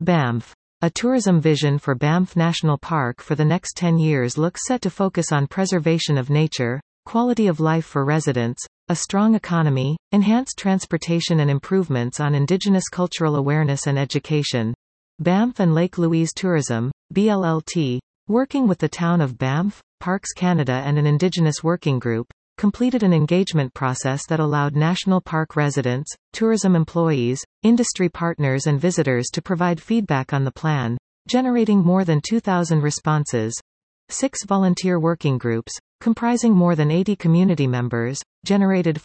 Banff. A tourism vision for Banff National Park for the next 10 years looks set to focus on preservation of nature, quality of life for residents, a strong economy, enhanced transportation and improvements on Indigenous cultural awareness and education. Banff and Lake Louise Tourism, BLLT, working with the town of Banff, Parks Canada and an Indigenous working group, completed an engagement process that allowed national park residents, tourism employees, industry partners and visitors to provide feedback on the plan, generating more than 2,000 responses. 6 volunteer working groups, comprising more than 80 community members, generated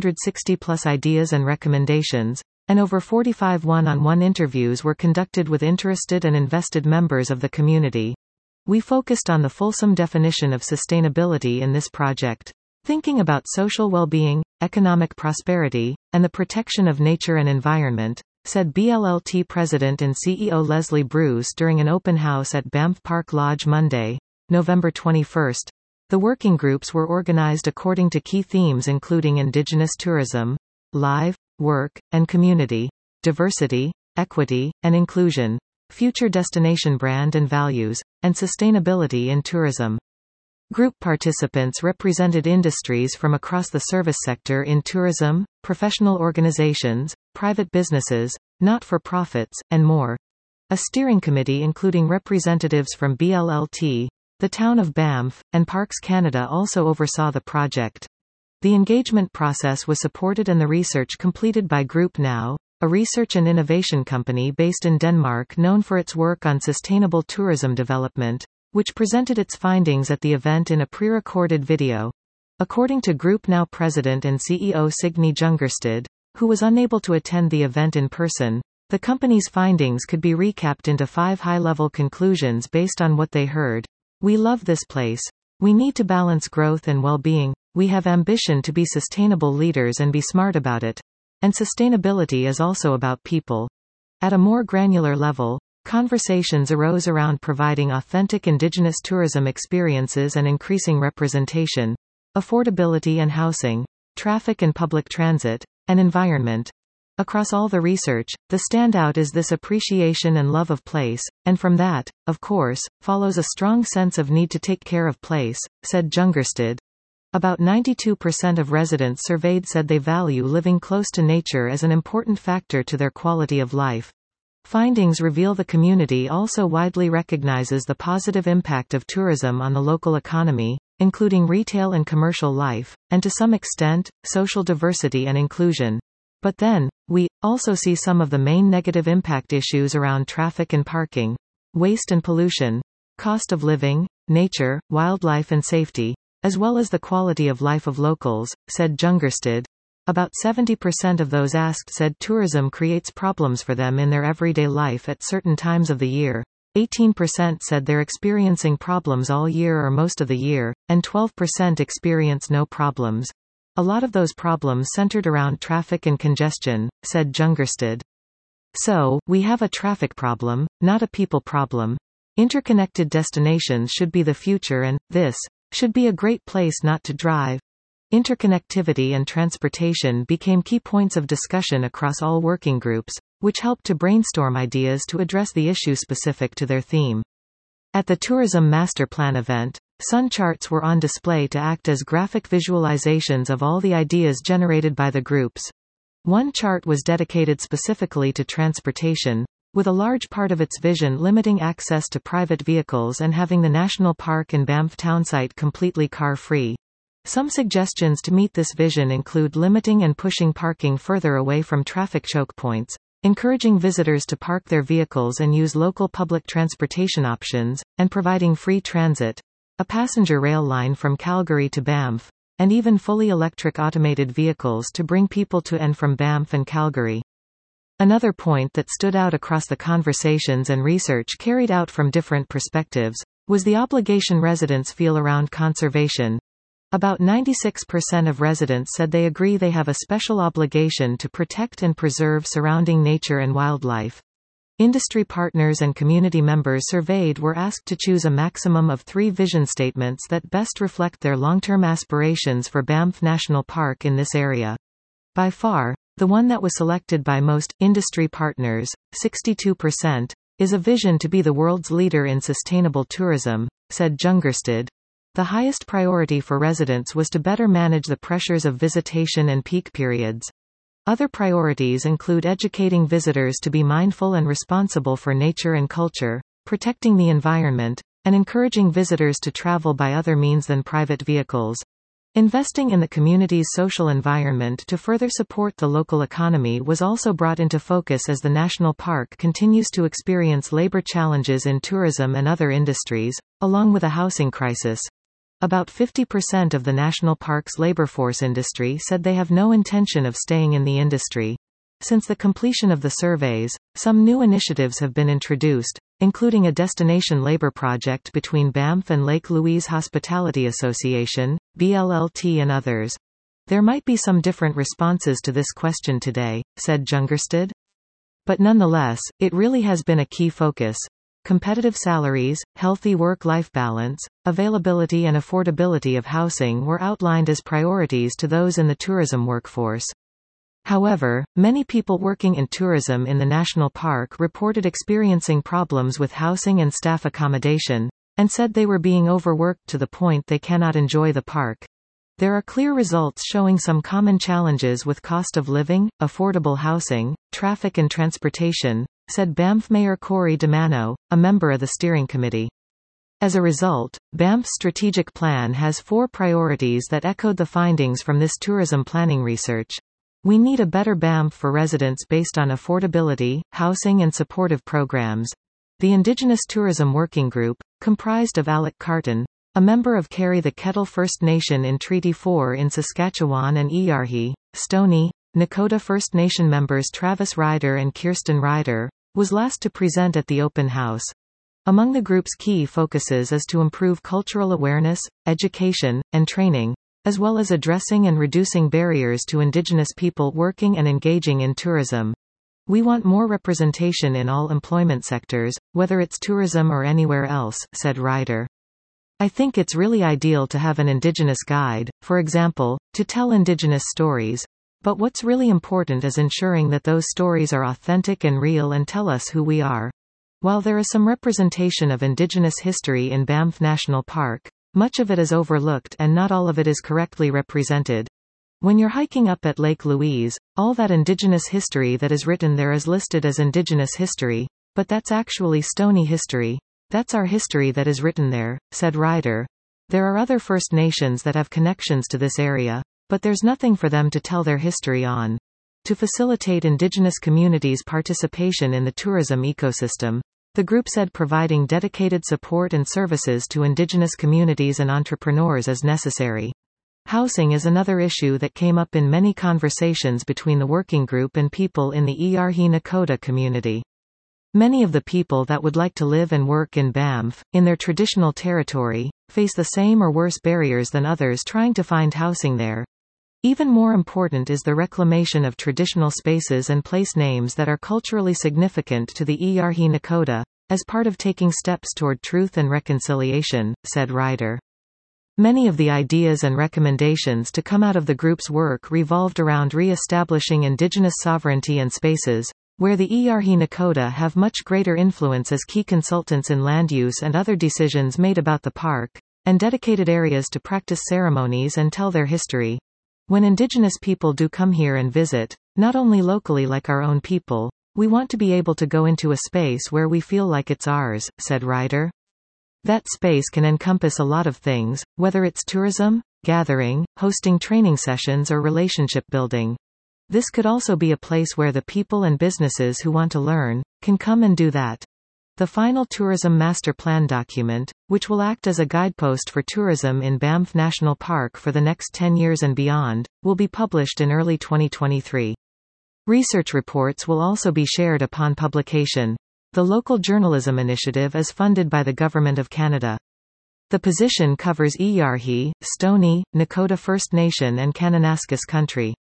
560+ ideas and recommendations, and over 45 one-on-one interviews were conducted with interested and invested members of the community. We focused on the fulsome definition of sustainability in this project, thinking about social well-being, economic prosperity, and the protection of nature and environment, said BLLT President and CEO Leslie Bruce during an open house at Banff Park Lodge Monday, November 21. The working groups were organized according to key themes including Indigenous tourism, live, work, and community, diversity, equity, and inclusion, future destination brand and values, and sustainability in tourism. Group participants represented industries from across the service sector in tourism, professional organizations, private businesses, not-for-profits, and more. A steering committee including representatives from BLLT, the town of Banff, and Parks Canada also oversaw the project. The engagement process was supported and the research completed by Group Now, a research and innovation company based in Denmark known for its work on sustainable tourism development, which presented its findings at the event in a pre-recorded video. According to Group Now President and CEO Signe Jungersted, who was unable to attend the event in person, the company's findings could be recapped into 5 high-level conclusions based on what they heard. We love this place. We need to balance growth and well-being. We have ambition to be sustainable leaders and be smart about it. And sustainability is also about people. At a more granular level, conversations arose around providing authentic Indigenous tourism experiences and increasing representation, affordability and housing, traffic and public transit, and environment. Across all the research, the standout is this appreciation and love of place, and from that, of course, follows a strong sense of need to take care of place, said Jungersted. About 92% of residents surveyed said they value living close to nature as an important factor to their quality of life. Findings reveal the community also widely recognizes the positive impact of tourism on the local economy, including retail and commercial life, and to some extent, social diversity and inclusion. But then, we also see some of the main negative impact issues around traffic and parking, waste and pollution, cost of living, nature, wildlife and safety, as well as the quality of life of locals, said Jungersted. About 70% of those asked said tourism creates problems for them in their everyday life at certain times of the year. 18% said they're experiencing problems all year or most of the year, and 12% experience no problems. A lot of those problems centered around traffic and congestion, said Jungersted. So, we have a traffic problem, not a people problem. Interconnected destinations should be the future and, this, should be a great place not to drive. Interconnectivity and transportation became key points of discussion across all working groups, which helped to brainstorm ideas to address the issue specific to their theme. At the Tourism Master Plan event, sun charts were on display to act as graphic visualizations of all the ideas generated by the groups. One chart was dedicated specifically to transportation, with a large part of its vision limiting access to private vehicles and having the national park and Banff townsite completely car-free. Some suggestions to meet this vision include limiting and pushing parking further away from traffic choke points, encouraging visitors to park their vehicles and use local public transportation options, and providing free transit, a passenger rail line from Calgary to Banff, and even fully electric automated vehicles to bring people to and from Banff and Calgary. Another point that stood out across the conversations and research carried out from different perspectives was the obligation residents feel around conservation. About 96% of residents said they agree they have a special obligation to protect and preserve surrounding nature and wildlife. Industry partners and community members surveyed were asked to choose a maximum of 3 vision statements that best reflect their long-term aspirations for Banff National Park in this area. By far, the one that was selected by most industry partners, 62%, is a vision to be the world's leader in sustainable tourism, said Jungerstad. The highest priority for residents was to better manage the pressures of visitation and peak periods. Other priorities include educating visitors to be mindful and responsible for nature and culture, protecting the environment, and encouraging visitors to travel by other means than private vehicles. Investing in the community's social environment to further support the local economy was also brought into focus as the national park continues to experience labor challenges in tourism and other industries, along with a housing crisis. About 50% of the national park's labor force industry said they have no intention of staying in the industry. Since the completion of the surveys, some new initiatives have been introduced, including a destination labor project between Banff and Lake Louise Hospitality Association, BLLT and others. There might be some different responses to this question today, said Jungerstad. But nonetheless, it really has been a key focus. Competitive salaries, healthy work-life balance, availability and affordability of housing were outlined as priorities to those in the tourism workforce. However, many people working in tourism in the national park reported experiencing problems with housing and staff accommodation, and said they were being overworked to the point they cannot enjoy the park. There are clear results showing some common challenges with cost of living, affordable housing, traffic and transportation, said Banff Mayor Corey DeMano, a member of the steering committee. As a result, Banff's strategic plan has 4 priorities that echoed the findings from this tourism planning research. We need a better Banff for residents based on affordability, housing and supportive programs. The Indigenous Tourism Working Group, comprised of Alec Carton, a member of Carry the Kettle First Nation in Treaty 4 in Saskatchewan and Eyarhi, Stoney, Nakota First Nation members Travis Ryder and Kirsten Ryder, was last to present at the open house. Among the group's key focuses is to improve cultural awareness, education, and training, as well as addressing and reducing barriers to Indigenous people working and engaging in tourism. We want more representation in all employment sectors, whether it's tourism or anywhere else, said Ryder. I think it's really ideal to have an Indigenous guide, for example, to tell Indigenous stories. But what's really important is ensuring that those stories are authentic and real and tell us who we are. While there is some representation of Indigenous history in Banff National Park, much of it is overlooked and not all of it is correctly represented. When you're hiking up at Lake Louise, all that Indigenous history that is written there is listed as Indigenous history, but that's actually Stoney history. That's our history that is written there, said Ryder. There are other First Nations that have connections to this area, but there's nothing for them to tell their history on. To facilitate Indigenous communities' participation in the tourism ecosystem, the group said providing dedicated support and services to Indigenous communities and entrepreneurs is necessary. Housing is another issue that came up in many conversations between the working group and people in the Eyarhi Nakota community. Many of the people that would like to live and work in Banff, in their traditional territory, face the same or worse barriers than others trying to find housing there. Even more important is the reclamation of traditional spaces and place names that are culturally significant to the Eyarhi Nakota, as part of taking steps toward truth and reconciliation, said Ryder. Many of the ideas and recommendations to come out of the group's work revolved around re-establishing Indigenous sovereignty and spaces, where the Eyarhi Nakota have much greater influence as key consultants in land use and other decisions made about the park, and dedicated areas to practice ceremonies and tell their history. When Indigenous people do come here and visit, not only locally like our own people, we want to be able to go into a space where we feel like it's ours, said Ryder. That space can encompass a lot of things, whether it's tourism, gathering, hosting training sessions or relationship building. This could also be a place where the people and businesses who want to learn, can come and do that. The final Tourism Master Plan document, which will act as a guidepost for tourism in Banff National Park for the next 10 years and beyond, will be published in early 2023. Research reports will also be shared upon publication. The Local Journalism Initiative is funded by the Government of Canada. The position covers Eyarhi, Stoney, Nakota First Nation and Kananaskis Country.